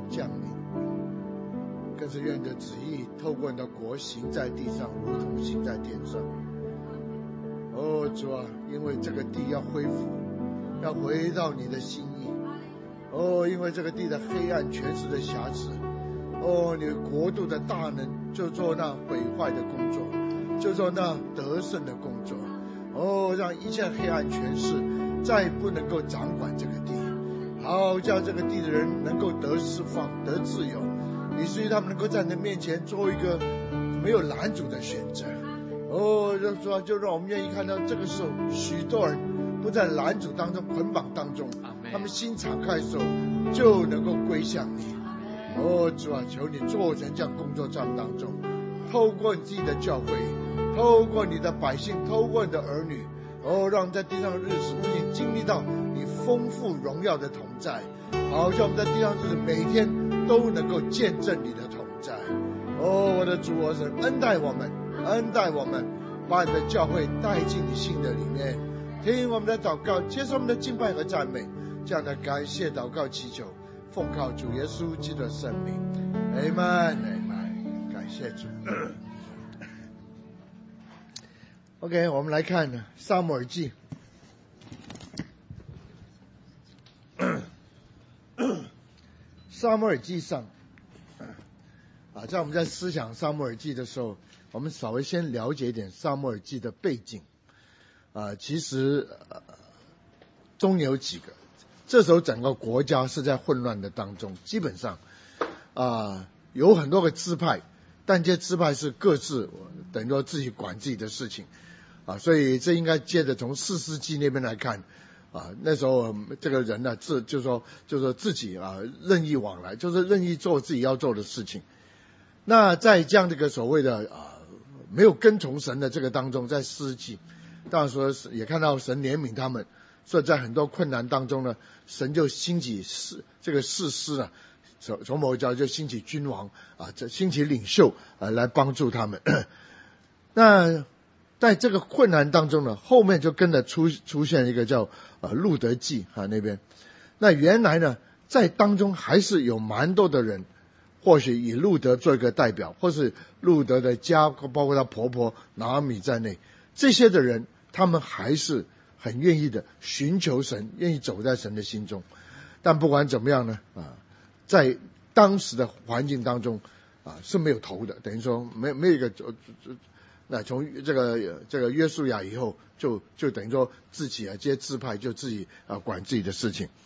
降临，更是愿你的旨意透过你的国行在地上，如同行在天上。哦，主啊，因为这个地要恢复，要回到你的心意。哦，因为这个地的黑暗全是的瑕疵。哦，你国度的大能就做那毁坏的工作，就做那得胜的工作。哦，让一切黑暗权势再不能够掌管这个地，好叫这个地的人能够得释放，得自由，以至于他们能够在你的面前做一个没有拦阻的选择。哦，就让我们愿意看到这个时候，许多人不在拦阻当中、捆绑当中，他们心敞开的时候，就能够归向你。哦，主啊，求你做成这样工作站当中，透过你自己的教会，透过你的百姓，透过你的儿女，哦，让我们在地上的日子不仅经历到你丰富荣耀的同在，好像我们在地上的日子每天都能够见证你的同在。哦，我的主，我神，恩待我们，恩待我们，把你的教会带进你心的里面，听我们的祷告，接受我们的敬拜和赞美，这样的感谢祷告祈求，奉靠主耶稣基督的圣名 Amen Amen， 感谢主。OK， 我们来看撒母耳记。撒母耳记上在我们在思想撒母耳记的时候，我们稍微先了解一点撒母耳记的背景。其实中有几个，这时候整个国家是在混乱的当中，基本上有很多个支派，但这些支派是各自等于说自己管自己的事情所以这应该接着从士师记那边来看那时候这个人呢就是说自己任意往来，就是任意做自己要做的事情。那在这样这个所谓的没有跟从神的这个当中，在士师记当然说也看到神怜悯他们，所以在很多困难当中呢，神就兴起这个士师从某个角度就兴起君王兴起领袖来帮助他们。那在这个困难当中呢，后面就跟着出现一个叫路德记那边。那原来呢，在当中还是有蛮多的人，或许以路德做一个代表，或是路德的家，包括他婆婆拿俄米在内，这些的人他们还是很愿意的寻求神，愿意走在神的心中。但不管怎么样呢在当时的环境当中是没有头的，等于说没有一个那从这个约书亚以后，就等于说自己这些支派就自己管自己的事情。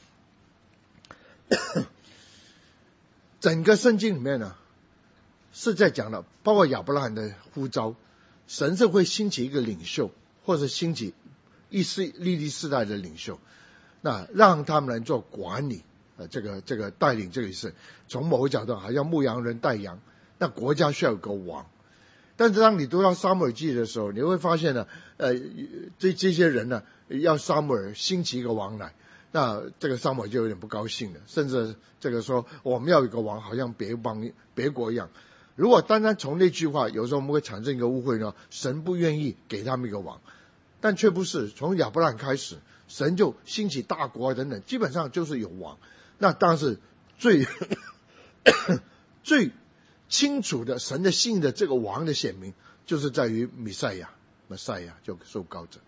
整个圣经里面呢是在讲了，包括亚伯拉罕的呼召，神是会兴起一个领袖，或者兴起历历世代的领袖，那让他们来做管理这个带领这个事。从某个角度好像牧羊人带羊，那国家需要有个王。但是当你读到撒母耳记的时候，你会发现呢这些人呢要撒母耳兴起一个王来，那这个撒母耳就有点不高兴了，甚至这个说我们要有一个王，好像别国一样。如果单单从那句话，有时候我们会产生一个误会呢，神不愿意给他们一个王，但却不是。从亚伯拉罕开始，神就兴起大国等等，基本上就是有王。那当然是最清楚的神的心意的这个王的显明，就是在于弥赛亚就受膏者。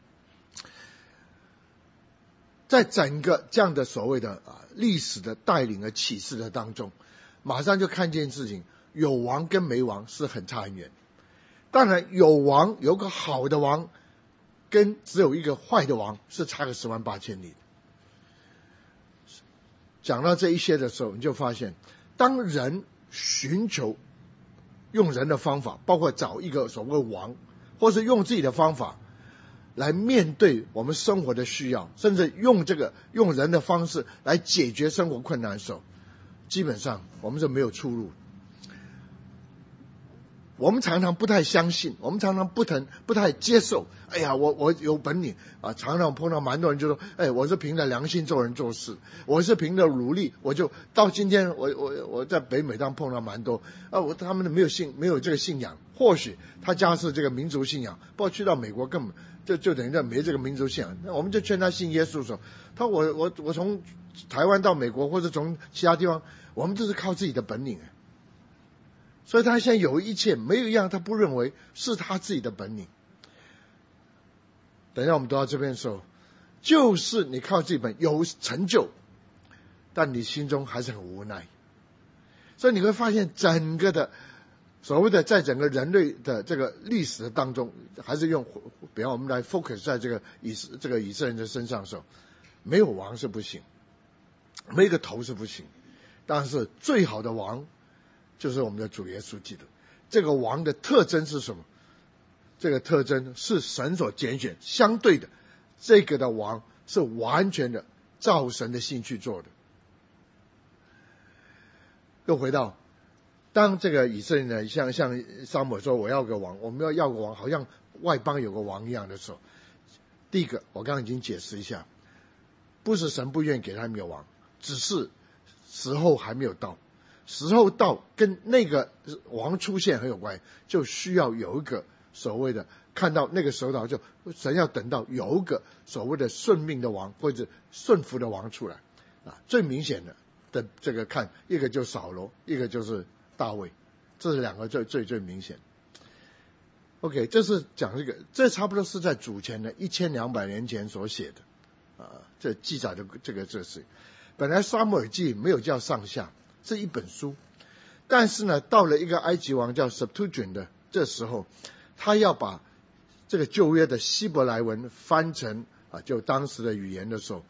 在整个这样的所谓的历史的带领和启示的当中，马上就看见事情，有王跟没王是很差很远。当然有王，有个好的王跟只有一个坏的王是差个10万8千里的。讲到这一些的时候，你就发现当人寻求用人的方法，包括找一个所谓王，或是用自己的方法来面对我们生活的需要，甚至用人的方式来解决生活困难的时候，基本上我们是没有出路。我们常常不太相信，我们常常不太接受。哎呀，我有本领常常碰到蛮多人就说，我是凭着良心做人做事，我是凭着努力，我就到今天我在北美当碰到蛮多他们没有这个信仰，或许他家是这个民族信仰，不过去到美国根本就等于没这个民族信仰。那我们就劝他信耶稣的时候，他说我从台湾到美国，或者从其他地方，我们都是靠自己的本领。所以他现在有一切，没有一样他不认为是他自己的本领。等一下我们读到这边的时候，就是你靠自己本有成就，但你心中还是很无奈。所以你会发现整个的所谓的在整个人类的这个历史当中，还是用比方我们来 focus 在这个以色列人的身上的时候，没有王是不行，没有一个头是不行，但是最好的王就是我们的主耶稣基督。这个王的特征是什么？这个特征是神所拣选，相对的这个的王是完全的照神的心去做的。又回到当这个以色列人像撒母耳说我要个王，我们要个王，好像外邦有个王一样的时候，第一个我刚刚已经解释一下，不是神不愿意给他们有王，只是时候还没有到，时候到跟那个王出现很有关系，就需要有一个所谓的看到那个时候到，就神要等到有一个所谓的顺命的王或者顺服的王出来最明显的这个看，一个就是扫罗，一个就是大卫，这是两个最明显。OK， 这是讲这个，这差不多是在主前的1200年前所写的这记载的这事。本来撒母耳记没有叫上下，是一本书，但是呢，到了一个埃及王叫 Septuagint 的这时候，他要把这个旧约的希伯来文翻成就当时的语言的时候，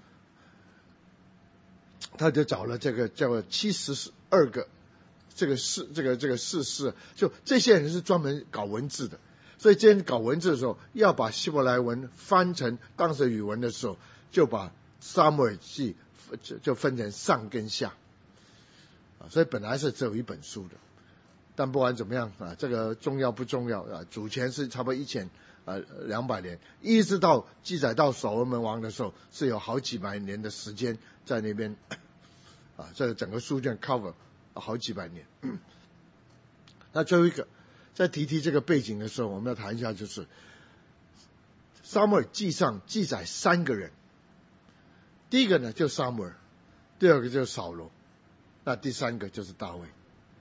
他就找了这个叫72个这个士师，就这些人是专门搞文字的，所以这些人搞文字的时候，要把希伯来文翻成当时的语文的时候，就把撒母耳记就分成上跟下所以本来是只有一本书的，但不管怎么样这个重要不重要主前是差不多1200年，一直到记载到所罗门王的时候，是有好几百年的时间在那边这个整个书卷 cover 好几百年。那最后一个在提这个背景的时候，我们要谈一下，就是撒母耳记上记载3个人，第一个呢就撒母耳，第二个就是扫罗，那第3个就是大卫。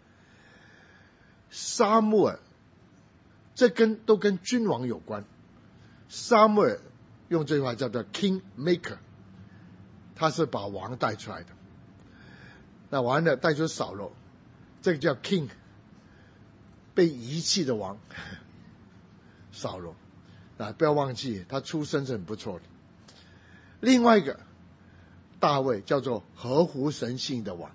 撒母耳这都跟君王有关，撒母耳用这句话叫做 King Maker， 他是把王带出来的。那完了带出扫罗，这个叫 King， 被遗弃的王扫罗不要忘记他出身是很不错的。另外一个大卫叫做合乎神性的王，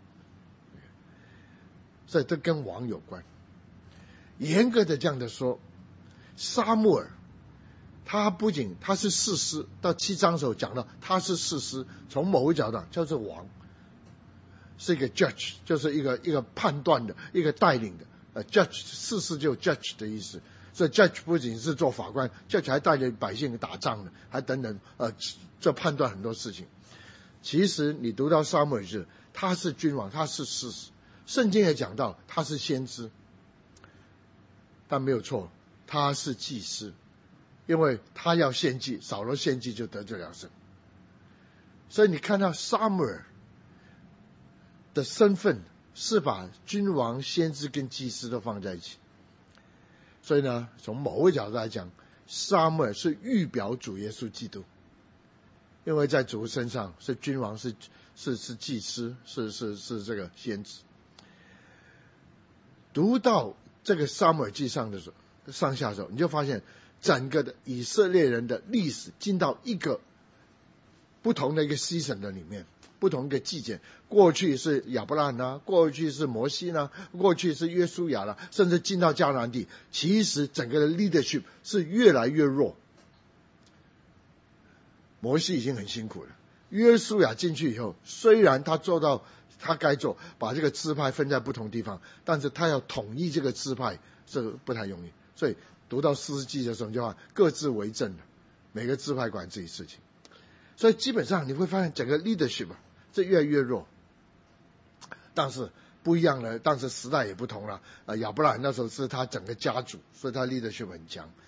所以这跟王有关。严格的这样的说，撒母耳他不仅他是士师，到7章的时候讲到他是士师，从某个角度叫做王，是一个 judge， 就是一个判断的，一个带领的judge， 士师就有 judge 的意思，所以 judge 不仅是做法官， judge 还带着百姓打仗的，还等等这判断很多事情。其实你读到撒母耳记，他是君王，他是士师，圣经也讲到他是先知，但没有错，他是祭司，因为他要献祭，扫罗献祭就得罪了神。所以你看到撒母耳的身份是把君王、先知跟祭司都放在一起。所以呢，从某个角度来讲，撒母耳是预表主耶稣基督，因为在主身上是君王，是祭司，是这个先知。读到这个撒母耳记上的时候，上下的时候，你就发现整个的以色列人的历史进到一个不同的一个 season 的里面，不同的季节。过去是亚伯拉罕过去是摩西过去是约书亚甚至进到迦南地，其实整个的 leadership 是越来越弱。摩西已经很辛苦了，约书亚进去以后，虽然他做到他该做，把这个支派分在不同地方，但是他要统一这个支派这个不太容易。所以读到士师记的时候，就各自为政，每个支派管自己事情。所以基本上你会发现整个 leadership 这越来越弱。但是不一样了，当时时代也不同了亚伯拉罕那时候是他整个家族，所以他 leadership 很强。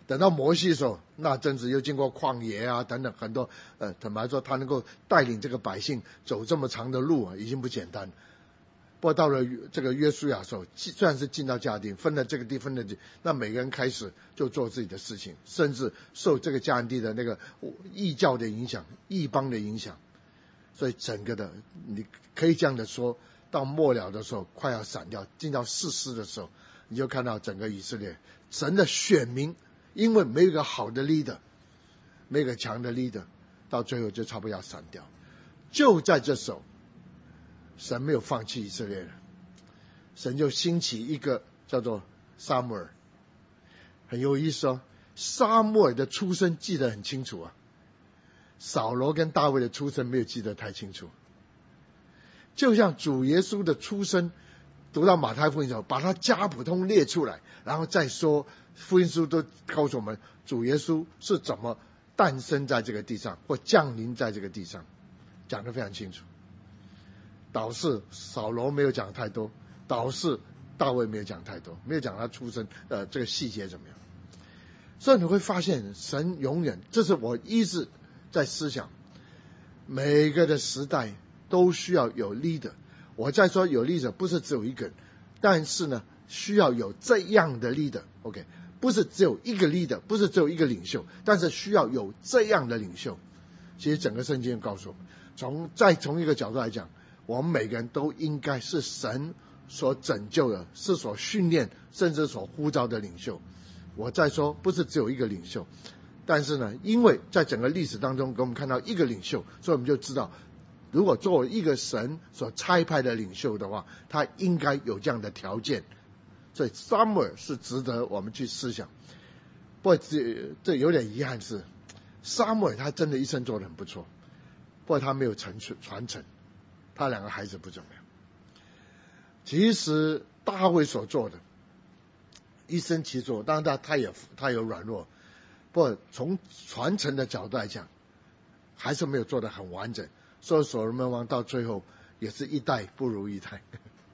等到摩西的时候，那真是又经过旷野啊等等很多，坦白说他能够带领这个百姓走这么长的路啊，已经不简单。不过到了这个约书亚的时候，虽然是进到迦南地，分了这个地分了地，那每个人开始就做自己的事情，甚至受这个迦南地的那个异教的影响、异邦的影响，所以整个的你可以这样的说，到末了的时候快要散掉，进到士师的时候，你就看到整个以色列神的选民。因为没有一个好的 leader， 没有一个强的 leader， 到最后就差不多要散掉。就在这时候，神没有放弃以色列人，神就兴起一个叫做撒母耳。很有意思哦，撒母耳的出身记得很清楚啊，扫罗跟大卫的出身没有记得太清楚。就像主耶稣的出身，读到马太福音的时候，把他家谱通列出来，然后再说福音书都告诉我们主耶稣是怎么诞生在这个地上或降临在这个地上，讲得非常清楚。导致扫罗没有讲太多，导致大卫没有讲太多，没有讲他出生这个细节怎么样。所以你会发现神永远，这是我一直在思想，每个的时代都需要有 leader。我在说有 leader 不是只有一个人，但是呢需要有这样的 leader。OK， 不是只有一个 leader， 不是只有一个领袖，但是需要有这样的领袖。其实整个圣经告诉我们，从一个角度来讲，我们每个人都应该是神所拯救的，是所训练甚至所呼召的领袖。我再说不是只有一个领袖，但是呢因为在整个历史当中给我们看到一个领袖，所以我们就知道如果作为一个神所差派的领袖的话，他应该有这样的条件。所以撒母耳是值得我们去思想。不过这有点遗憾是，撒母耳他真的一生做得很不错，不过他没有传承，他两个孩子不怎么样。其实大卫所做的一生其作，当然他有软弱，不过从传承的角度来讲，还是没有做得很完整。所以所罗门王到最后也是一代不如一代。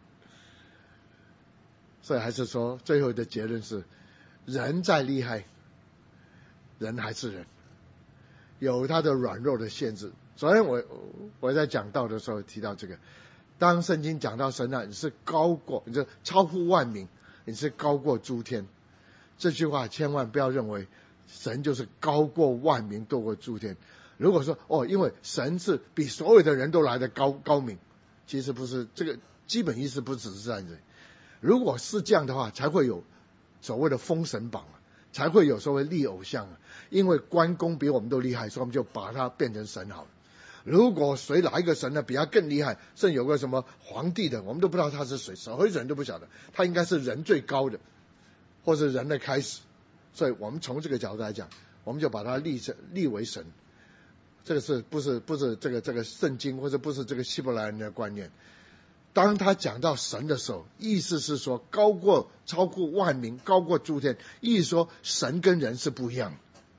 所以还是说最后的结论是，人再厉害，人还是人，有他的软弱的限制。昨天我在讲道的时候提到这个，当圣经讲到神啊，你是高过，你是超乎万民，你是高过诸天，这句话千万不要认为神就是高过万民，多过诸天。如果说因为神是比所有的人都来的高明，其实不是，这个基本意思不只是这样子。如果是这样的话，才会有所谓的封神榜，才会有所谓立偶像。因为关公比我们都厉害，所以我们就把他变成神好了。如果哪一个神呢比他更厉害，甚至有个什么皇帝的，我们都不知道他是谁，所有人都不晓得，他应该是人最高的，或是人的开始。所以我们从这个角度来讲，我们就把他立为神。这个是不是这个圣经，或者不是这个希伯来人的观念。当他讲到神的时候，意思是说超过万民，高过诸天，意思说神跟人是不一样的。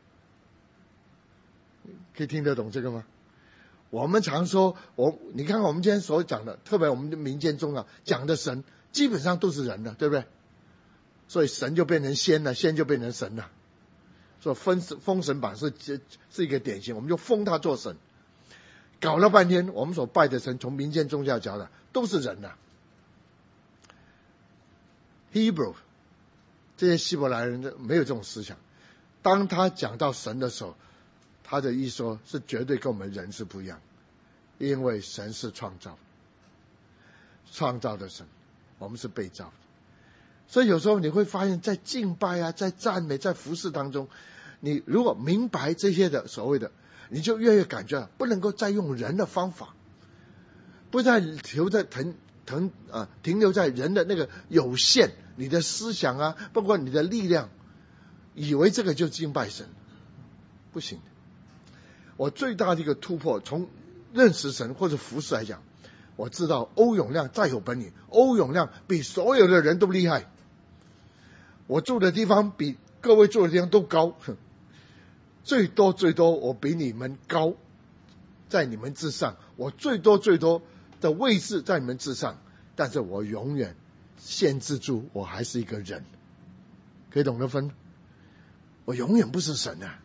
可以听得懂这个吗？我们常说你看我们今天所讲的，特别我们的民间宗教讲的神基本上都是人的，对不对？所以神就变成仙了，仙就变成神了。所以封神榜是一个典型，我们就封他做神。搞了半天我们所拜的神，从民间宗教讲的都是人的。Hebrew 这些希伯来人没有这种思想，当他讲到神的时候，他的意思说是绝对跟我们人是不一样，因为神是创造的神，我们是被造的。所以有时候你会发现在敬拜啊，在赞美，在服事当中，你如果明白这些的所谓的，你就越感觉不能够再用人的方法，不再停留在人的那个有限，你的思想啊，包括你的力量，以为这个就敬拜神，不行的。我最大的一个突破，从认识神或者服事来讲，我知道欧永亮再有本领，欧永亮比所有的人都厉害。我住的地方比各位住的地方都高，最多我比你们高，在你们之上，我最多的位置在你们之上，但是我永远限制住我还是一个人，可以懂得分。 我永远不是神啊。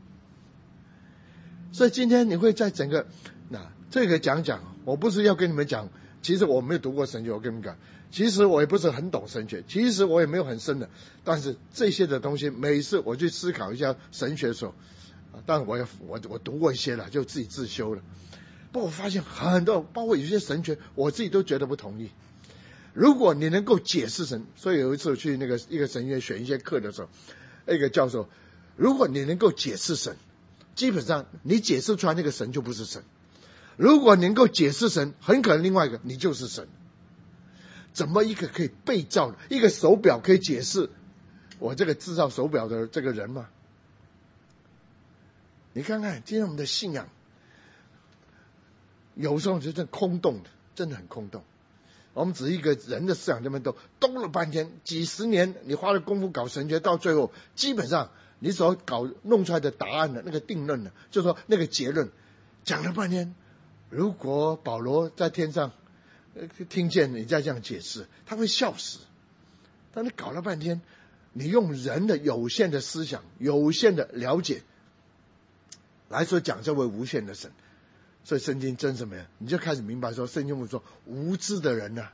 所以今天你会在整个这个讲，我不是要跟你们讲，其实我没有读过神学，我跟你们讲，其实我也不是很懂神学，其实我也没有很深的，但是这些的东西，每一次我去思考一下神学的时候，当然我读过一些了，就自己自修了。不过我发现很多，包括有些神学，我自己都觉得不同意。如果你能够解释神，所以有一次去一个神学选一些课的时候，那个教授，如果你能够解释神，基本上你解释出来那个神就不是神。如果能够解释神，很可能另外一个你就是神。怎么一个可以被造的一个手表可以解释我这个制造手表的这个人吗？你看看今天我们的信仰，有时候就真的空洞的，真的很空洞。我们只是一个人的思想这边兜了半天，几十年你花了功夫搞神学，到最后基本上你所弄出来的答案的那个定论呢，就是说那个结论讲了半天，如果保罗在天上听见你再这样解释，他会笑死。但你搞了半天，你用人的有限的思想、有限的了解来说讲这位无限的神。所以圣经真什么呀？你就开始明白说，圣经会说无知的人啊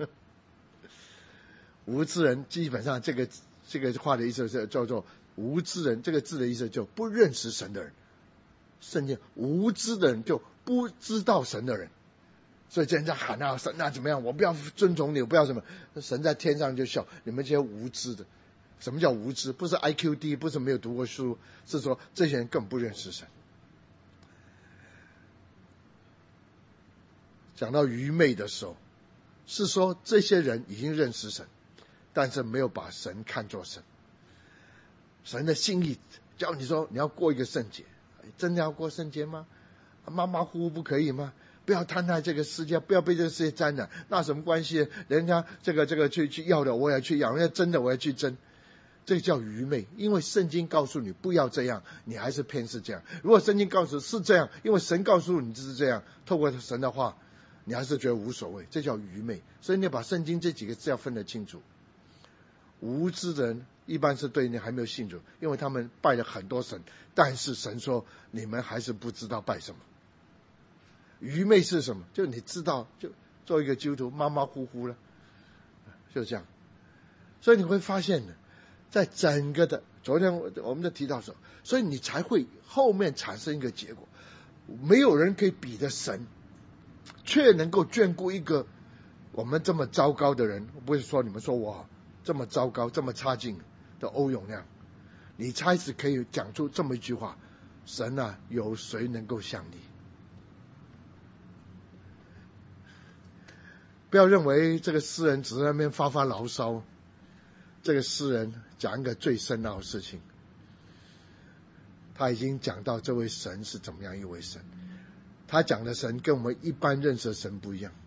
无知人基本上这个话的意思是叫做无知人，这个字的意思就不认识神的人。圣经无知的人就不知道神的人。所以人家喊啊神啊怎么样，我不要尊重你，我不要什么，神在天上就笑，你们这些无知的。什么叫无知？不是 IQ 低，不是没有读过书，是说这些人根本不认识神。讲到愚昧的时候，是说这些人已经认识神，但是没有把神看作神。神的心意叫你说你要过一个圣洁，真的要过圣洁吗？马马虎虎不可以吗？不要贪爱这个世界，不要被这个世界沾染，那什么关系？人家这个去要的我也去要，人家争的我也去争，这个叫愚昧。因为圣经告诉你不要这样，你还是偏是这样。如果圣经告诉是这样，因为神告诉你就是这样，透过神的话你还是觉得无所谓，这叫愚昧。所以你把圣经这几个字要分得清楚。无知的人一般是对你还没有信主，因为他们拜了很多神，但是神说你们还是不知道拜什么。愚昧是什么？就你知道就做一个基督徒马马虎虎了，就这样。所以你会发现呢，在整个的昨天我们就提到说，所以你才会后面产生一个结果，没有人可以比的神却能够眷顾一个我们这么糟糕的人。不是说你们说我这么糟糕这么差劲的欧永亮，你开始可以讲出这么一句话，神啊，有谁能够像你？不要认为这个诗人只在那边发发牢骚，这个诗人讲一个最深奥的事情，他已经讲到这位神是怎么样一位神。他讲的神跟我们一般认识的神不一样。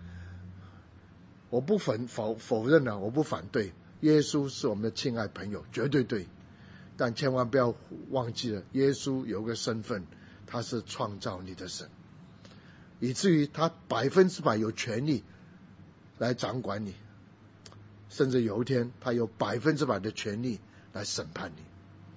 我不否认了，我不反对，耶稣是我们的亲爱朋友，绝对对。但千万不要忘记了，耶稣有个身份，他是创造你的神，以至于他100%有权利来掌管你，甚至有一天他有100%的权利来审判你。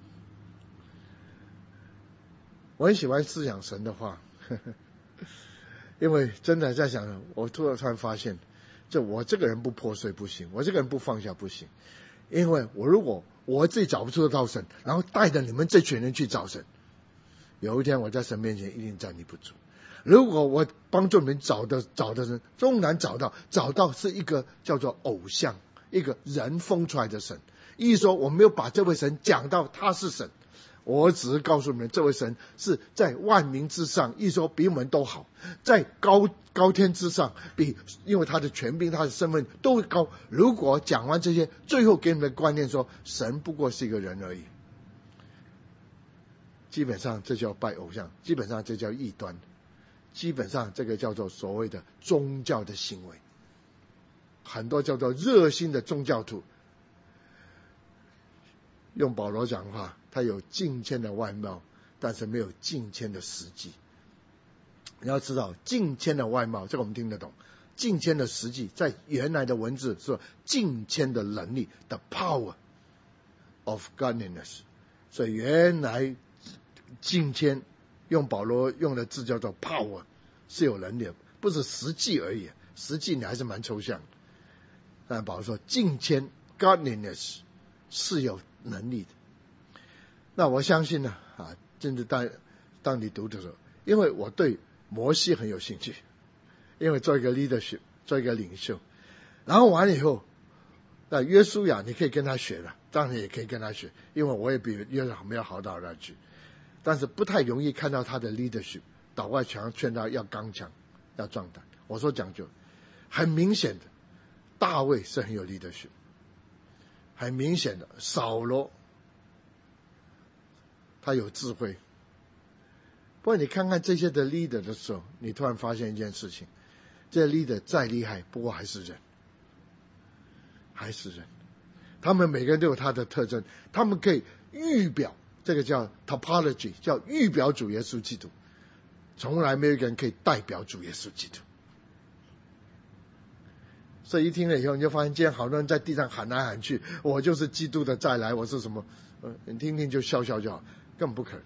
我很喜欢思想神的话，因为真的在想，我突然发现，我这个人不破碎不行，我这个人不放下不行。因为如果我自己找不出得到神，然后带着你们这群人去找神，有一天我在神面前一定站立不住。如果我帮助你们找的人，终难找到是一个叫做偶像，一个人封出来的神，意思说我没有把这位神讲到他是神，我只是告诉你们这位神是在万民之上，意思说比我们都好，在高天之上，因为他的权柄他的身份都高。如果讲完这些，最后给你们的观念说神不过是一个人而已，基本上这叫拜偶像，基本上这叫异端，基本上这个叫做所谓的宗教的行为。很多叫做热心的宗教徒，用保罗讲话，他有敬虔的外貌，但是没有敬虔的实际。你要知道敬虔的外貌，这个我们听得懂，敬虔的实际在原来的文字是敬虔的能力， the power of godliness， 所以原来敬虔用保罗用的字叫做 power， 是有能力的，不是实际而已，实际你还是蛮抽象的。但保罗说敬虔 godliness 是有能力的。那我相信呢真的当你读的时候，因为我对摩西很有兴趣，因为做一个 leadership， 做一个领袖，然后完了以后，那约书亚你可以跟他学的，当然也可以跟他学，因为我也比约书亚没有好到哪去，但是不太容易看到他的 leadership。祷告强劝他要刚强，要壮胆。我说讲究，很明显的，大卫是很有 leadership， 很明显的，扫罗他有智慧。不过你看看这些的 leader 的时候，你突然发现一件事情，这些 leader 再厉害，不过还是人，还是人。他们每个人都有他的特征，他们可以预表，这个叫 topology， 叫预表主耶稣基督。从来没有一个人可以代表主耶稣基督。所以一听了以后，你就发现今天好多人在地上喊来喊去，我就是基督的再来，我是什么？你听听就笑笑就好，根本不可能。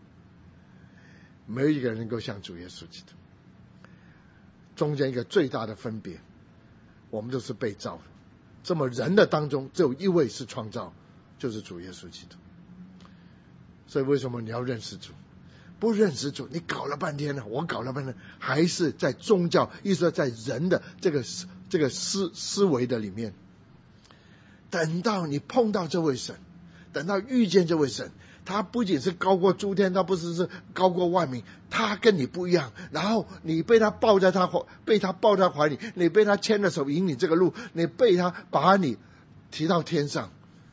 没有一个人能够像主耶稣基督。中间一个最大的分别，我们都是被造的，这么人的当中只有一位是创造，就是主耶稣基督。所以为什么你要认识主？不认识主，你搞了半天了，我搞了半天，还是在宗教，意思说在人的这个思维的里面。等到你碰到这位神，等到遇见这位神，他不仅是高过诸天，他不是高过万民，他跟你不一样。然后你被他抱在怀里，你被他牵着手引你这个路，你被他把你提到天上，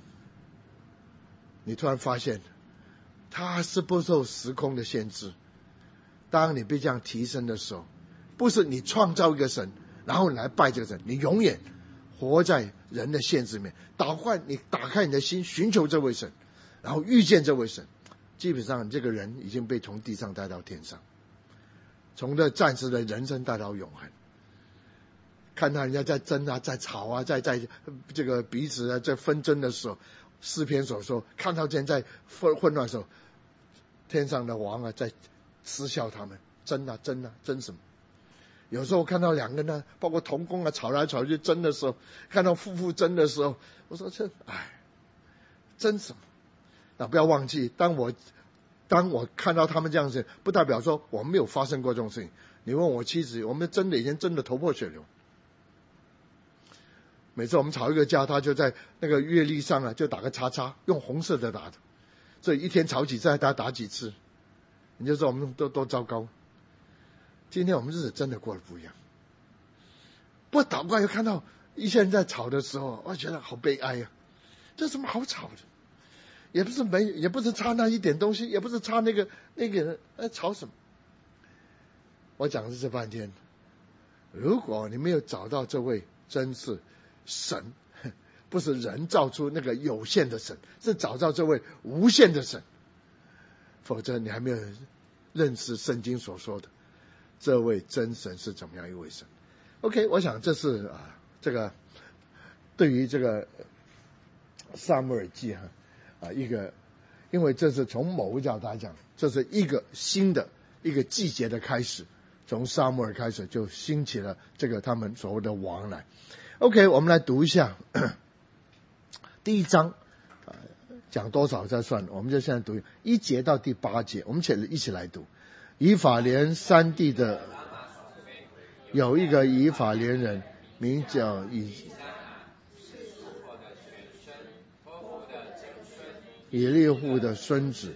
你突然发现他是不受时空的限制。当你被这样提升的时候，不是你创造一个神然后你来拜这个神，你永远活在人的限制里面。你打开你的心，寻求这位神，然后遇见这位神，基本上这个人已经被从地上带到天上，从这暂时的人生带到永恒。看到人家在争啊，在吵啊，在这个彼此在纷争的时候，诗篇所说，看到这人在混乱的时候，天上的王在嗤笑他们，争啊争啊争什么？有时候看到两个人包括同工吵来吵去争的时候，看到夫妇争的时候，我说争什么？那不要忘记，当我看到他们这样子，不代表说我们没有发生过这种事情。你问我妻子，我们争的以前争得头破血流。每次我们吵一个架，他就在那个月历上就打个叉叉，用红色的打的。所以一天吵几次，他打几次，你就说我们多糟糕。今天我们日子真的过得不一样。不过祷告又看到一些人在吵的时候，我觉得好悲哀呀！这什么好吵的？也不是差那一点东西，也不是差那个人，吵什么？我讲的是这半天，如果你没有找到这位真是神，不是人造出那个有限的神，是找到这位无限的神，否则你还没有认识圣经所说的这位真神是怎么样一位神。 OK， 我想这是这个对于这个撒母耳记一个，因为这是从某个角度来讲，这是一个新的一个季节的开始，从撒母耳开始就兴起了这个他们所谓的王来。 OK， 我们来读一下第一章，讲多少再算，我们就现在读1节到第8节，我们一起来读。以法莲山地的有一个以法莲人，名叫以利户的孙子，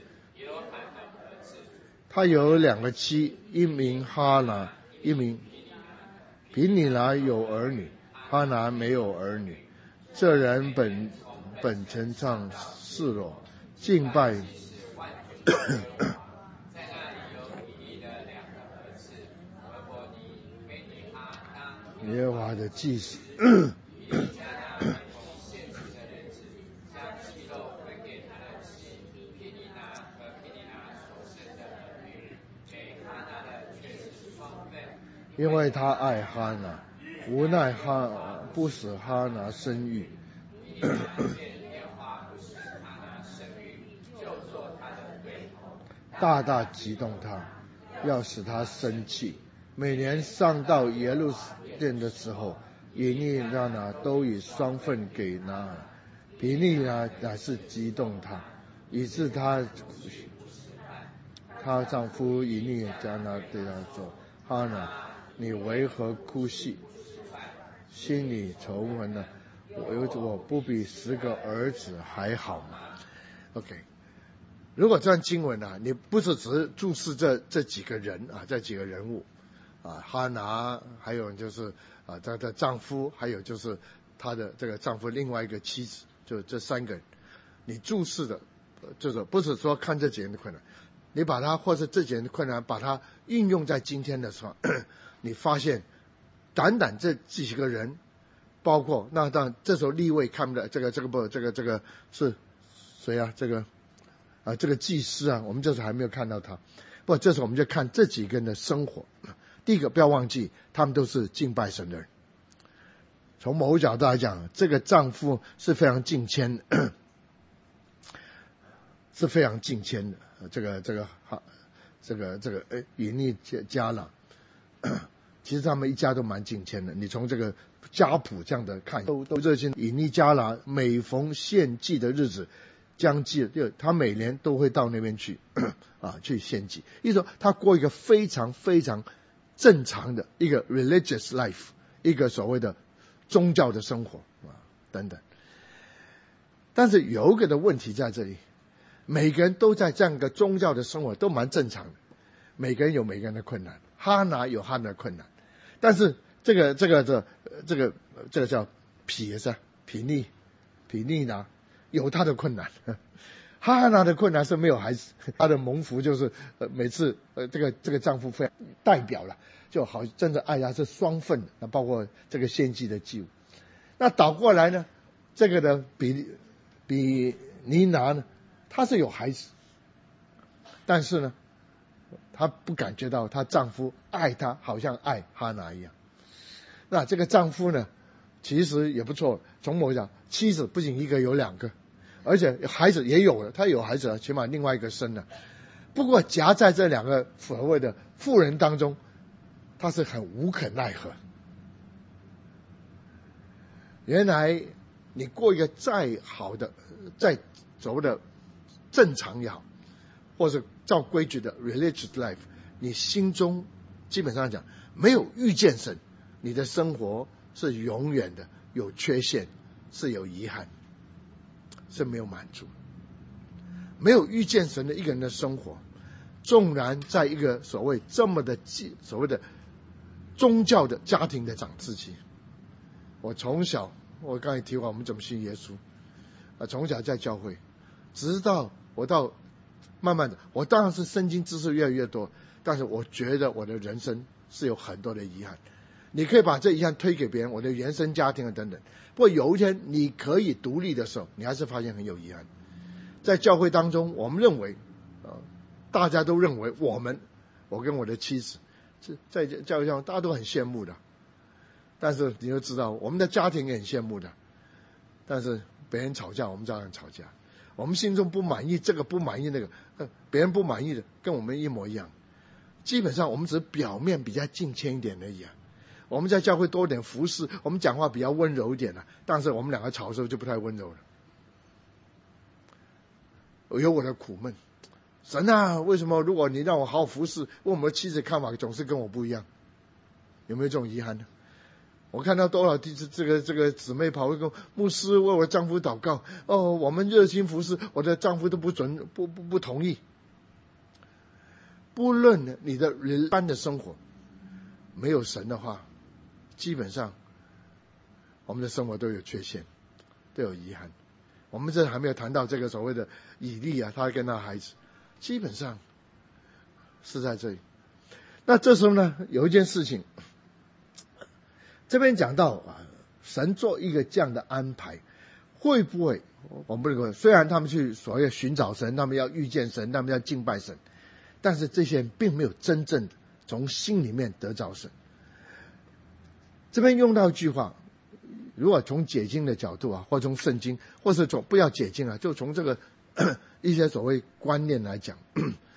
他有2个妻，一名哈拿，一名毗尼拿，有儿女，哈拿没有儿女。这人本城上示罗，敬拜耶和华的祭司。因为他爱哈拿，无奈不使哈拿生育， 大大激动他，要使他生气。每年上到耶路撒冷的时候，以利亚都以双份给拿尔。比利亚乃是激动他，以致她丈夫以利亚对她说：哈拿，你为何哭泣？心里愁闷呢？我不比10个儿子还好吗 ？OK， 如果这段经文啊，你不是只是注视这几个人啊，这几个人物啊，哈拿，还有就是她的丈夫，还有就是她的这个丈夫另外一个妻子，就这3个人，你注视的，就是不是说看这几人的困难，你把它或是这几人的困难，把它运用在今天的时候，你发现单这几个人。包括那当然，这时候利未看不到这个是谁啊？这个祭司啊，我们这时候还没有看到他。不，这时候我们就看这几个人的生活。第一个，不要忘记，他们都是敬拜神的人。从某个角度来讲，这个丈夫是非常敬谦，是非常敬谦的。以利加拿，其实他们一家都蛮敬谦的。你从这个家谱这样的看，都热心。以利加拿每逢献祭的日子将近，他每年都会到那边去去献祭。意思说，他过一个非常非常正常的一个 religious life， 一个所谓的宗教的生活等等。但是有一个的问题在这里，每个人都在这样一个宗教的生活都蛮正常的，每个人有每个人的困难，哈拿有哈拿的困难，但是这个叫毗尼拿有他的困难，哈拿的困难是没有孩子，他的蒙福就是每次这个丈夫非常代表了，就好真的爱他是双份的，包括这个献祭的祭物。那倒过来呢，这个的比尼拿呢，他是有孩子，但是呢，她不感觉到她丈夫爱她好像爱哈拿一样。那这个丈夫呢，其实也不错，从某讲，妻子不仅一个有2个，而且孩子也有了，他有孩子了，起码另外一个生了。不过夹在这2个所谓的妇人当中，他是很无可奈何。原来你过一个再好的，再所谓的正常也好，或是照规矩的 religious life， 你心中基本上讲没有遇见神，你的生活是永远的有缺陷，是有遗憾，是没有满足。没有遇见神的一个人的生活，纵然在一个所谓这么的所谓的宗教的家庭的长自期，我从小，我刚才提过我们怎么信耶稣，从小在教会，直到我到慢慢的，我当然是圣经知识越来越多，但是我觉得我的人生是有很多的遗憾。你可以把这遗憾推给别人，我的原生家庭啊等等。不过有一天你可以独立的时候，你还是发现很有遗憾。在教会当中，我们认为，大家都认为我跟我的妻子，在教会上大家都很羡慕的。但是你就知道，我们的家庭也很羡慕的。但是别人吵架，我们照样吵架。我们心中不满意这个，不满意那个，别人不满意的跟我们一模一样。基本上我们只是表面比较敬谦一点而已啊。我们在教会多点服侍，我们讲话比较温柔一点了，但是我们2个吵的时候就不太温柔了。我有我的苦闷，神啊，为什么如果你让我好好服侍，我们的妻子看法总是跟我不一样？有没有这种遗憾呢？我看到多少这个姊妹跑去跟牧师为我的丈夫祷告，我们热心服侍，我的丈夫都不同意。不论你的一般的生活，没有神的话，基本上我们的生活都有缺陷，都有遗憾。我们这还没有谈到这个所谓的以利啊，他跟他孩子，基本上是在这里。那这时候呢，有一件事情，这边讲到神做一个这样的安排，会不会我们不能够，虽然他们去所谓寻找神，他们要遇见神，他们要敬拜神，但是这些人并没有真正的从心里面得着神。这边用到一句话，如果从解经的角度或从圣经，或是从不要解经就从这个一些所谓观念来讲，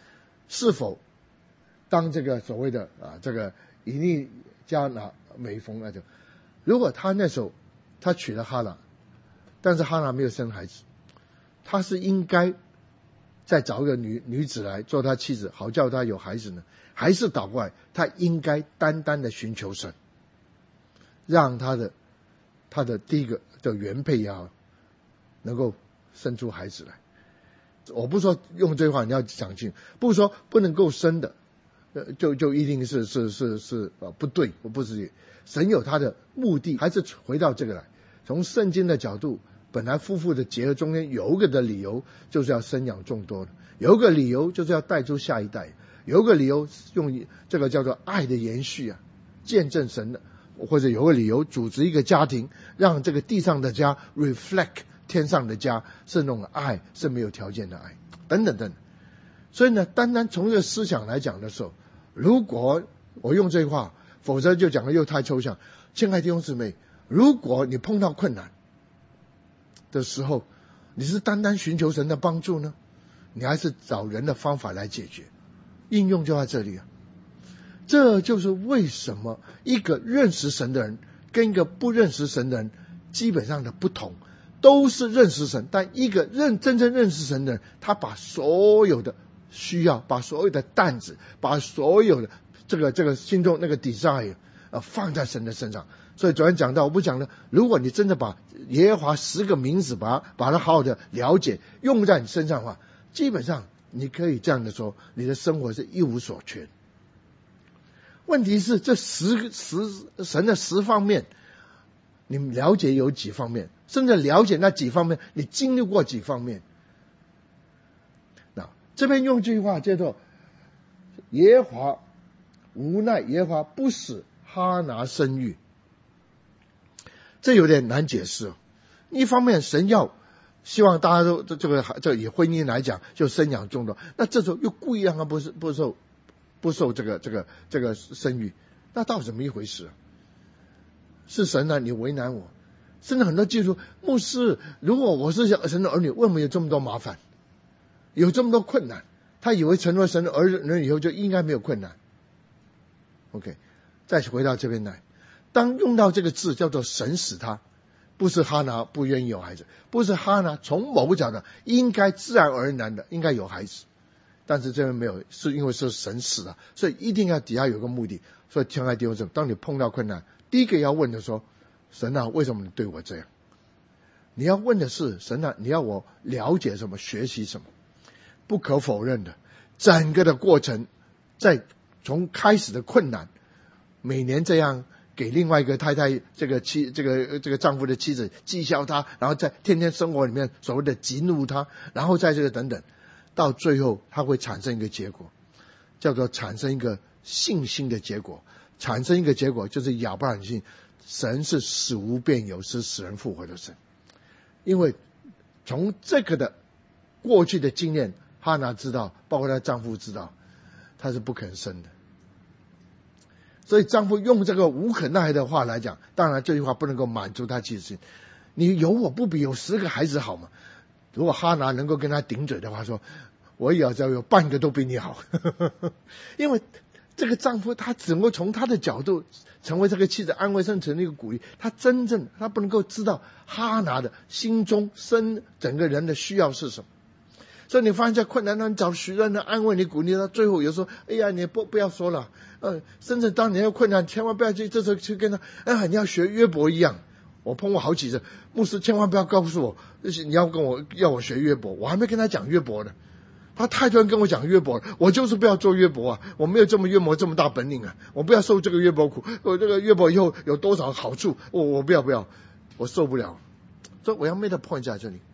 是否当这个所谓的这个以利加每逢那就，如果他那时候他娶了哈拿，但是哈拿没有生孩子，他是应该再找一个女子来做他妻子，好叫他有孩子呢？还是倒过来，他应该单单的寻求神，让他的第一个的原配也好，能够生出孩子来。我不说用这句话你要讲清，不是说不能够生的，就一定是不对，我不是。神有他的目的，还是回到这个来。从圣经的角度，本来夫妇的结合中间有一个的理由，就是要生养众多的；有一个理由就是要带出下一代；有一个理由用这个叫做爱的延续啊，见证神的；或者有个理由组织一个家庭，让这个地上的家 reflect 天上的家，是那种爱，是没有条件的爱，等等等等。所以呢，单单从这个思想来讲的时候，如果我用这句话，否则就讲的又太抽象。亲爱的弟兄姊妹，如果你碰到困难的时候，你是单单寻求神的帮助呢，你还是找人的方法来解决？应用就在这里啊。这就是为什么一个认识神的人跟一个不认识神的人基本上的不同。都是认识神，但一个真正认识神的人，他把所有的需要，把所有的担子，把所有的这个心中那个 desire 放在神的身上。所以昨天讲到，我不讲了，如果你真的把耶和华10个名字把它好好的了解用在你身上的话，基本上你可以这样的说，你的生活是一无所缺。问题是这神的10方面，你了解有几方面，甚至了解那几方面，你经历过几方面。那这边用这句话叫做耶和华无奈耶和华不使哈拿生育，这有点难解释。一方面神要希望大家都这以婚姻来讲就生养众多，那这时候又故意让他不受这个生育，那到底怎么一回事啊？是神啊，你为难我。甚至很多基督徒牧师，如果我是神的儿女，为什么有这么多麻烦，有这么多困难？他以为成为神的儿女以后就应该没有困难。OK， 再回到这边来，当用到这个字叫做神使他，不是哈拿不愿意有孩子，不是哈拿从某个角度应该自然而然的应该有孩子，但是这边没有，是因为是神使的，所以一定要底下有个目的。所以亲爱的弟兄姊妹，当你碰到困难，第一个要问的说，神啊，为什么你对我这样？你要问的是，神啊，你要我了解什么，学习什么？不可否认的，整个的过程，在从开始的困难，每年这样给另外一个太太这个丈夫的妻子讥笑他，然后在天天生活里面所谓的激怒他，然后在这个等等，到最后他会产生一个结果，叫做产生一个信心的结果，产生一个结果就是亚伯拉罕信神是死无变有，是死人复活的神。因为从这个的过去的经验，哈拿知道，包括她丈夫知道，她是不肯生的。所以丈夫用这个无可奈何的话来讲，当然这句话不能够满足他妻子，你有我不比有10个孩子好吗？如果哈拿能够跟他顶嘴的话，说我也要有半个都比你好。因为这个丈夫他只能够从他的角度成为这个妻子安慰，甚至成为一个鼓励，他不能够知道哈拿的心中整个人的需要是什么。所以你发现在困难当中找许多人安慰你鼓励，到最后有时候哎呀你不要说了，甚至当你有困难千万不要去这时候去跟他你要学约伯一样。我碰过好几次，牧师千万不要告诉我你要我学约伯，我还没跟他讲约伯呢，他太多人跟我讲约伯，我就是不要做约伯啊，我没有约伯这么大本领啊，我不要受这个约伯苦，我这个约伯以后有多少好处，我不要，我受不了。所以我要 make the point 在这里，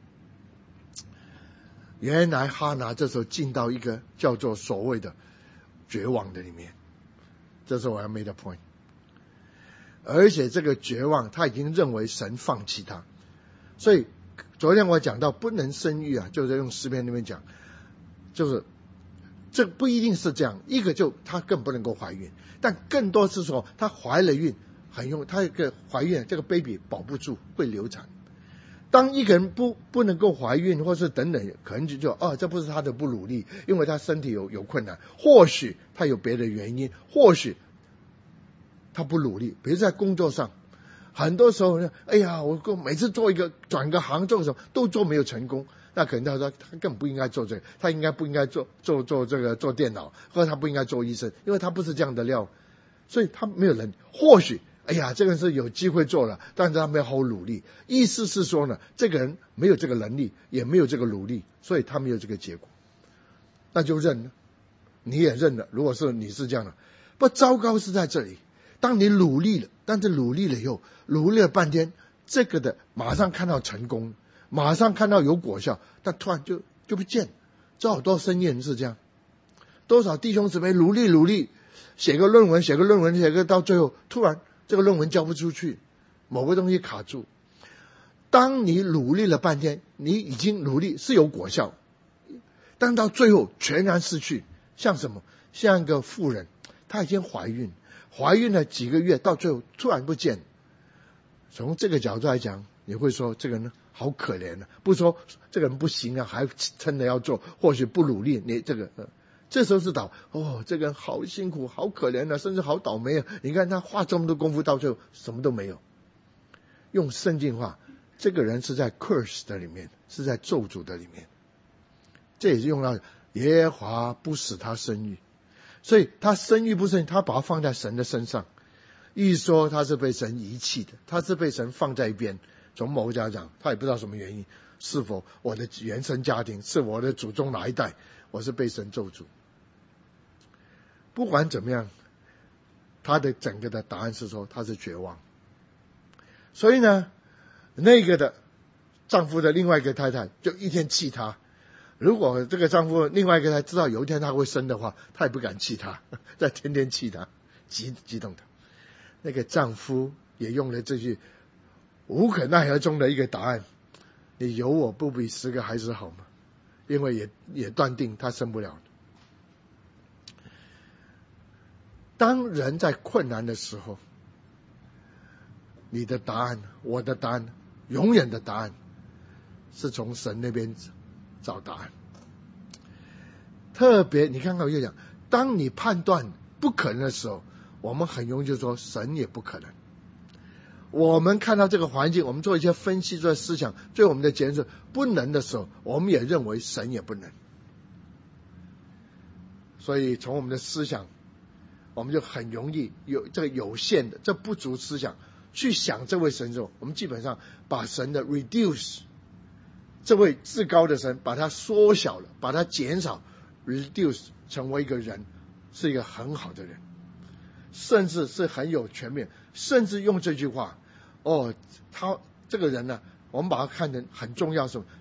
原来哈拿这时候进到一个叫做所谓的绝望的里面，这时候我要 make the point。而且这个绝望他已经认为神放弃他，所以昨天我讲到不能生育啊，就是用诗篇那边讲，就是这不一定是这样，一个就她更不能够怀孕，但更多是说她怀了孕她一个怀孕这个 baby 保不住会流产， 当一个人不能够怀孕，或是等等，可能就这不是他的不努力，因为他身体有困难，或许他有别的原因，或许他不努力，比如在工作上，很多时候呢，哎呀，我每次转个行做什么都做没有成功，那可能他说他根本不应该做这个，他不应该做电脑，或者他不应该做医生，因为他不是这样的料，所以他没有能力。或许哎呀，这个人是有机会做了，但是他没有好好努力。意思是说呢，这个人没有这个能力，也没有这个努力，所以他没有这个结果，那就认了，你也认了。如果是你是这样的，不糟糕是在这里，当你努力了，但是努力了以后，努力了半天，这个的马上看到成功，马上看到有果效，但突然就不见。这好多生意人是这样，多少弟兄姊妹努力写个论文，写个到最后突然这个论文交不出去，某个东西卡住。当你努力了半天，你已经努力是有果效，但到最后全然失去。像什么？像一个妇人，她已经怀孕了几个月，到最后突然不见。从这个角度来讲，你会说这个人好可怜啊，不说这个人不行啊，还真的要做，或许不努力，你这时候是这个人好辛苦，好可怜啊，甚至好倒霉啊！你看他花这么多功夫，到最后什么都没有。用圣经话，这个人是在 curse 的里面，是在咒诅的里面。这也是用到耶和华不使他生育，所以他生育不生育，他把它放在神的身上，意思说他是被神遗弃的，他是被神放在一边。从某家讲，他也不知道什么原因，是否我的原生家庭，是我的祖宗哪一代，我是被神咒诅。不管怎么样，他的整个的答案是说他是绝望。所以呢，那个的丈夫的另外一个太太就一天气他。如果这个丈夫另外一个太太知道有一天他会生的话，他也不敢气他，再天天气他，激动他。那个丈夫也用了这句无可奈何中的一个答案：你有我不比10个孩子好吗？因为也断定他生不了。当人在困难的时候，你的答案，我的答案，永远的答案是从神那边找答案。特别你看看又讲，当你判断不可能的时候，我们很容易就说神也不可能。我们看到这个环境，我们做一些分析，做思想，对我们的结论是不能的时候，我们也认为神也不能。所以从我们的思想，我们就很容易有这个有限的这不足思想去想这位神的时候，我们基本上把神的 reduce 这位至高的神把它缩小了，把它减少， reduce 成为一个人，是一个很好的人，甚至是很有全面，甚至用这句话他这个人呢，我们把他看成很重要，什么？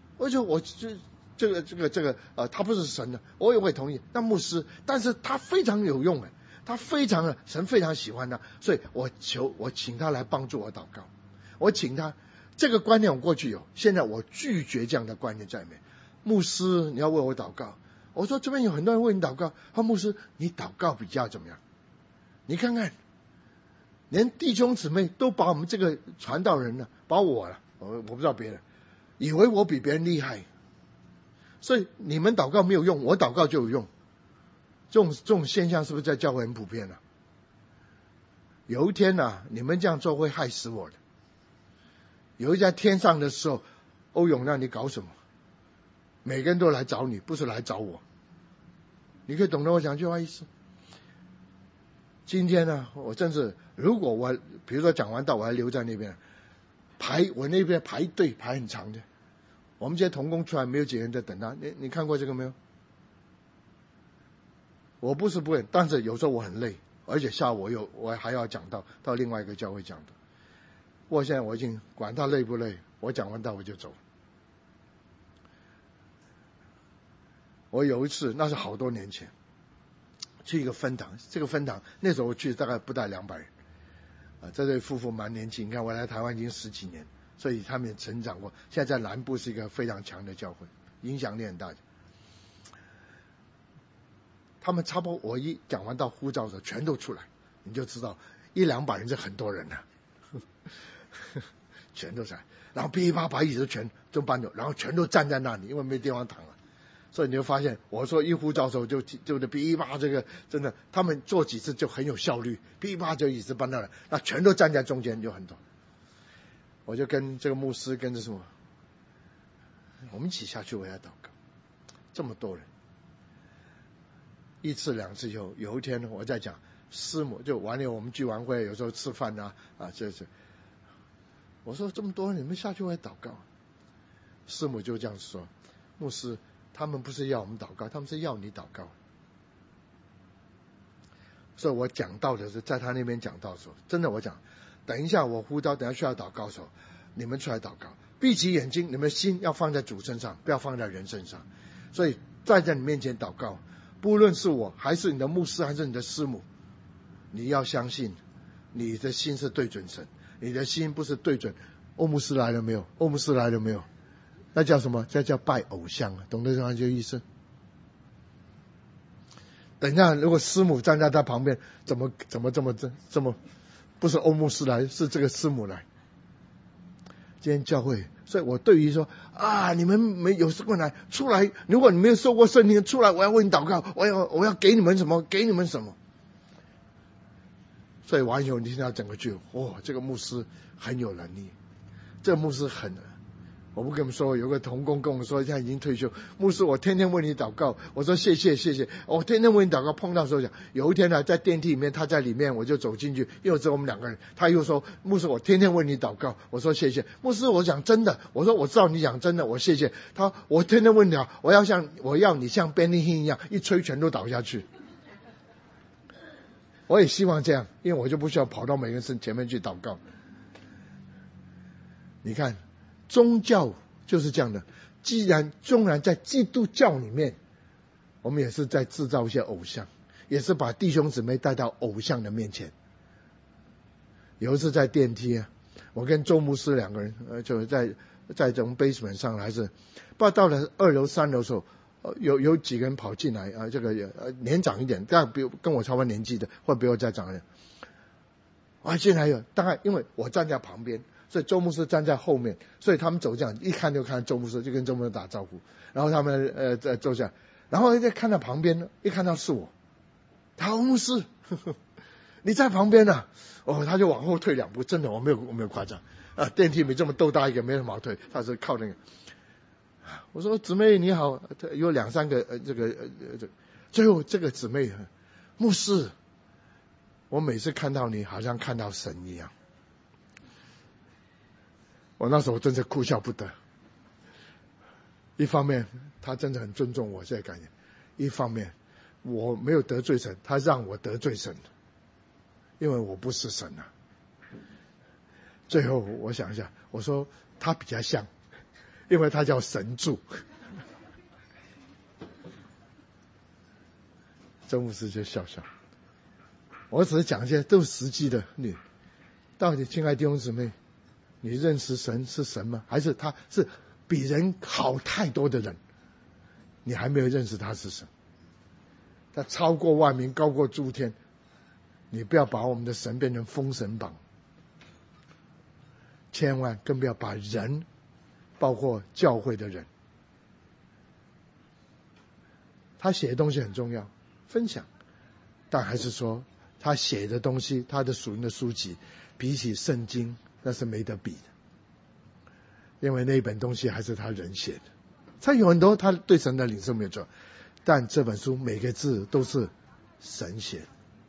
他不是神的，我也会同意。那牧师，但是他非常有用他神非常喜欢他，所以我请他来帮助我祷告。我请他，这个观念我过去有，现在我拒绝这样的观念在里面。牧师，你要为我祷告。我说这边有很多人为你祷告。牧师，你祷告比较怎么样？你看看，连弟兄姊妹都把我们这个传道人呢，把我了，我不知道别人，以为我比别人厉害。所以你们祷告没有用，我祷告就有用。这种现象是不是在教会很普遍啊？有一天你们这样做会害死我的。有一在天上的时候，欧永让你搞什么？每个人都来找你，不是来找我。你可以懂得我讲这句话意思。今天呢，我真是，如果我比如说讲完道，我还留在那边我那边排队排很长的。我们这些同工出来，没有几个人在等他。你看过这个没有？我不是不会，但是有时候我很累，而且下午我还要讲到另外一个教会讲的。我现在我已经管他累不累，我讲完道我就走。我有一次，那是好多年前，去一个分堂，这个分堂那时候我去大概不到200人这对夫妇蛮年轻，你看我来台湾已经10几年，所以他们也成长过。现在在南部是一个非常强的教会，影响力很大的。他们差不多我一讲完到呼召的时候全都出来，你就知道100-200人是很多人全都出来。 然后噼啪把椅子全都搬走，然后全都站在那里，因为没地方躺了。所以你就发现，我说一呼召手就噼啪，这个真的，他们做几次就很有效率，噼啪就椅子搬到了，那全都站在中间就很多。我就跟这个牧师跟着什么，我们一起下去为他祷告。这么多人，一次两次以后，有一天我在讲师母，就完了我们聚完会有时候吃饭就是我说这么多人你们下去为他祷告，师母就这样说，牧师他们不是要我们祷告，他们是要你祷告。所以我讲道的时候，在他那边讲道的时候，真的我讲，等一下我呼召，等一下需要祷告的时候，你们出来祷告，闭起眼睛，你们心要放在主身上，不要放在人身上。所以在你面前祷告，不论是我还是你的牧师还是你的师母，你要相信你的心是对准神，你的心不是对准欧牧师来了没有，欧牧师来了没有，那叫什么？这叫拜偶像，懂得这样就意思。等一下，如果师母站在他旁边，怎么不是欧牧师来，是这个师母来。今天教会，所以我对于说你们没有事困难出来，如果你没有受过圣灵出来，我要为你祷告，我要给你们什么，给你们什么。所以完以后你听到整个剧，这个牧师很有能力，这个牧师我不跟你们说，有个同工跟我说，现在已经退休，牧师我天天为你祷告，我说谢谢，我天天为你祷告。碰到时候讲，有一天呢，在电梯里面，他在里面，我就走进去，又只有我们两个人，他又说，牧师我天天为你祷告，我说谢谢，牧师我讲真的，我说我知道你讲真的，我谢谢他，我天天为你祷，我要你像 Benny Hinn 一样，一吹全都倒下去。我也希望这样，因为我就不需要跑到每个人前面去祷告。你看宗教就是这样的，纵然在基督教里面，我们也是在制造一些偶像，也是把弟兄姊妹带到偶像的面前。有一次在电梯我跟周牧师两个人就在这种 basement 上，还是不知道到了2楼3楼的时候，有几个人跑进来这个年长一点，但比跟我差不多年纪的，或比我再长一点，进来有大概，因为我站在旁边，所以周牧师站在后面，所以他们走这样一看就看周牧师，就跟周牧师打招呼，然后他们坐下，然后再看到旁边，一看到是我，他牧师你在旁边他就往后退2步，真的我没有夸张电梯没这么斗大一个，没什么好退，他是靠那个。我说姊妹你好，有2-3个最后这个姊妹牧师，我每次看到你好像看到神一样。我那时候真是哭笑不得，一方面他真的很尊重我这个感觉，一方面我没有得罪神，他让我得罪神，因为我不是神最后我想一下，我说他比较像，因为他叫神助。周牧师就笑，我只是讲一些都是实际的。你到底亲爱的弟兄姊妹，你认识神是神吗？还是他是比人好太多的人，你还没有认识他是神？他超过万民，高过诸天，你不要把我们的神变成封神榜，千万更不要把人包括教会的人，他写的东西很重要，分享，但还是说他写的东西，他的属灵的书籍比起圣经那是没得比的，因为那本东西还是他人写的，他有很多他对神的领受没有错，但这本书每个字都是神写的。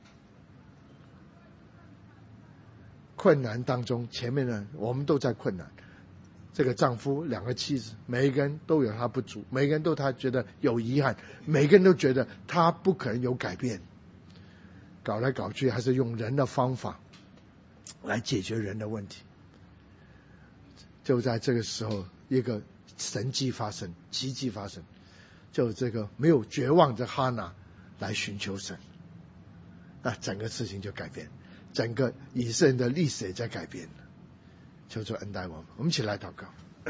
困难当中，前面呢我们都在困难，这个丈夫2个妻子，每一个人都有他不足，每个人都他觉得有遗憾，每个人都觉得他不可能有改变，搞来搞去还是用人的方法来解决人的问题。就在这个时候，一个神迹发生，奇迹发生，就这个没有绝望的哈拿来寻求神，那整个事情就改变，整个以色列的历史也在改变了。求主恩待我们，我们一起来祷告。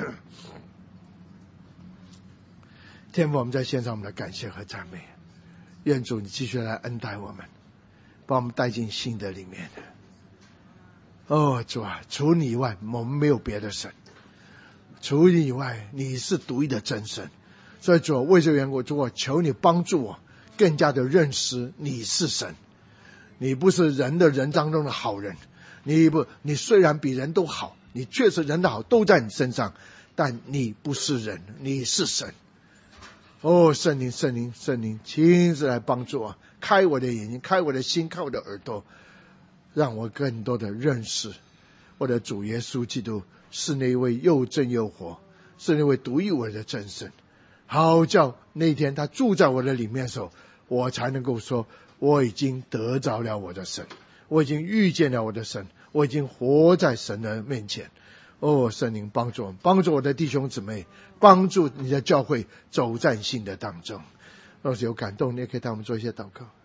天父，我们在献上我们的感谢和赞美，愿主你继续来恩待我们，把我们带进新的里面。主啊，除你以外我们没有别的神， 除你以外，你是独一的真神。所以主，为这个缘故，主，我求你帮助我更加的认识你是神。你不是人的人当中的好人，你虽然比人都好，你确实人的好都在你身上，但你不是人，你是神。哦，圣灵亲自来帮助我，开我的眼睛，开我的心，开我的耳朵，让我更多的认识我的主耶稣基督是那位又真又活，是那位独一无二的真神。好叫那天他住在我的里面的时候，我才能够说，我已经得着了我的神，我已经遇见了我的神，我已经活在神的面前。哦，圣灵帮助我，帮助我的弟兄姊妹，帮助你的教会走在信的当中。若是有感动，你也可以带我们做一些祷告。